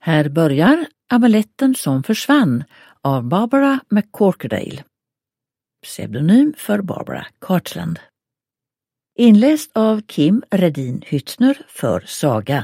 Här börjar Amuletten som försvann av Barbara McCorkerdale. Pseudonym för Barbara Cartland. Inläst av Kim Redin Hyttner för Saga.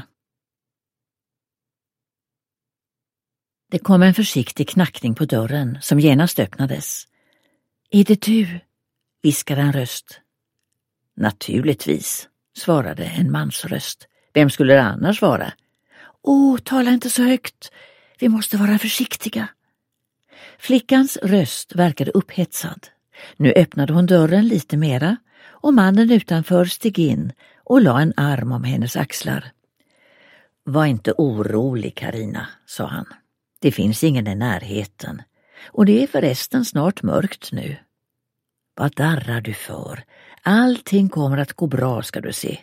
Det kom en försiktig knackning på dörren som genast öppnades. Är det du? Viskade en röst. Naturligtvis, svarade en mans röst. Vem skulle det annars vara? Tala inte så högt. Vi måste vara försiktiga. Flickans röst verkade upphetsad. Nu öppnade hon dörren lite mera och mannen utanför steg in och la en arm om hennes axlar. Var inte orolig, Carina, sa han. Det finns ingen i närheten och det är förresten snart mörkt nu. Vad darrar du för? Allting kommer att gå bra, ska du se.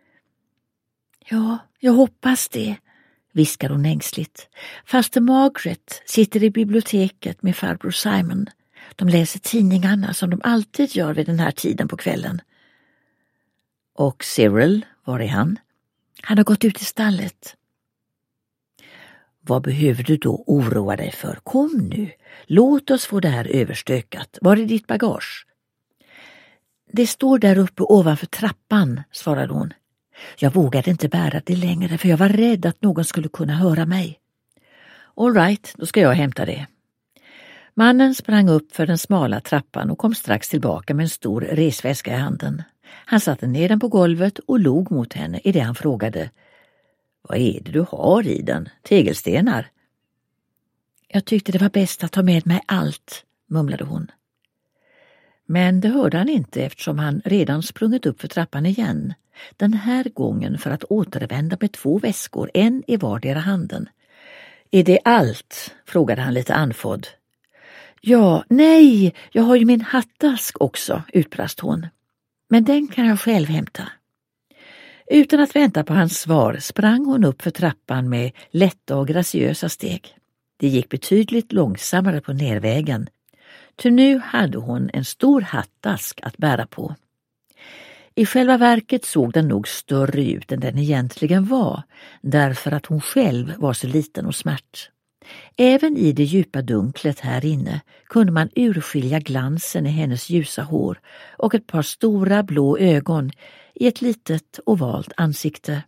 Ja, jag hoppas det, viskar hon ängsligt. Faster Margaret sitter i biblioteket med farbror Simon. De läser tidningarna som de alltid gör vid den här tiden på kvällen. Och Cyril, var är han? Han har gått ut i stallet. Vad behöver du då oroa dig för? Kom nu, låt oss få det här överstökat. Var är ditt bagage? Det står där uppe ovanför trappan, svarade hon. Jag vågade inte bära det längre för jag var rädd att någon skulle kunna höra mig. All right, då ska jag hämta det. Mannen sprang upp för den smala trappan och kom strax tillbaka med en stor resväska i handen. Han satte ner den på golvet och log mot henne i det han frågade. Vad är det du har i den? Tegelstenar? Jag tyckte det var bäst att ta med mig allt, mumlade hon. Men det hörde han inte eftersom han redan sprungit upp för trappan igen. Den här gången för att återvända med 2 väskor, en i vardera handen. Är det allt? Frågade han lite andfådd. Ja, nej, jag har ju min hattask också, utbrast hon. Men den kan jag själv hämta. Utan att vänta på hans svar sprang hon upp för trappan med lätta och graciösa steg. Det gick betydligt långsammare på nervägen. Ty nu hade hon en stor hattask att bära på. I själva verket såg den nog större ut än den egentligen var, därför att hon själv var så liten och smärt. Även i det djupa dunklet här inne kunde man urskilja glansen i hennes ljusa hår och ett par stora blå ögon i ett litet ovalt ansikte.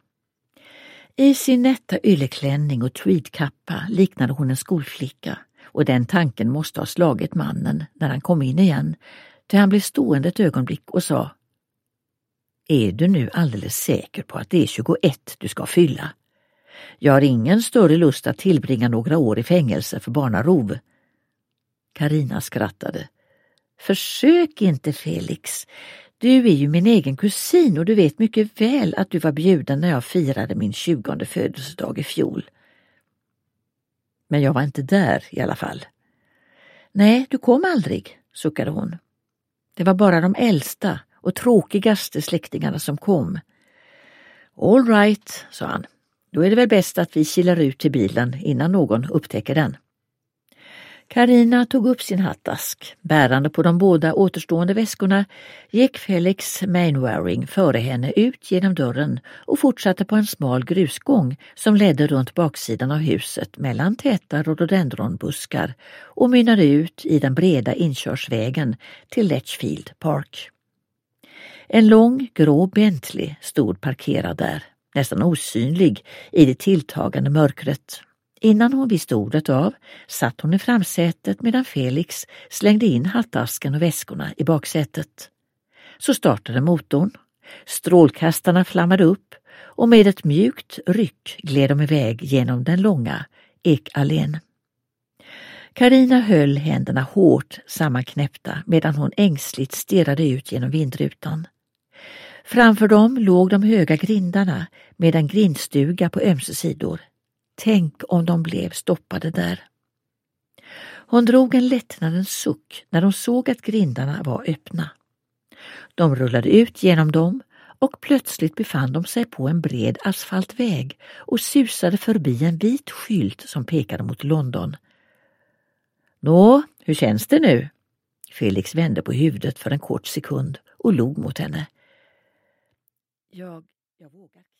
I sin nätta ylleklänning och tweedkappa liknade hon en skolflicka och den tanken måste ha slagit mannen när han kom in igen, till han blev stående ett ögonblick och sa: Är du nu alldeles säker på att det är 21 du ska fylla? Jag har ingen större lust att tillbringa några år i fängelse för barnarov. Carina skrattade. Försök inte, Felix. Du är ju min egen kusin och du vet mycket väl att du var bjuden när jag firade min 20:e födelsedag i fjol. Men jag var inte där i alla fall. Nej, du kom aldrig, suckade hon. Det var bara de äldsta och tråkigaste släktingarna som kom. All right, sa han. Då är det väl bäst att vi kilar ut till bilen innan någon upptäcker den. Carina tog upp sin hattask. Bärande på de båda återstående väskorna gick Felix Mainwaring före henne ut genom dörren och fortsatte på en smal grusgång som ledde runt baksidan av huset mellan täta rhododendronbuskar och mynnade ut i den breda inkörsvägen till Letchfield Park. En lång grå Bentley stod parkerad där, nästan osynlig i det tilltagande mörkret. Innan hon visste ordet av satt hon i framsätet medan Felix slängde in hattasken och väskorna i baksätet. Så startade motorn. Strålkastarna flammade upp och med ett mjukt ryck gled de iväg genom den långa ekallén. Carina höll händerna hårt sammanknäppta medan hon ängsligt stirrade ut genom vindrutan. Framför dem låg de höga grindarna med en grindstuga på ömse sidor. Tänk om de blev stoppade där. Hon drog en lättnadens suck när de såg att grindarna var öppna. De rullade ut genom dem och plötsligt befann de sig på en bred asfaltväg och susade förbi en vit skylt som pekade mot London. Nå, hur känns det nu? Felix vände på huvudet för en kort sekund och log mot henne. Jag vågar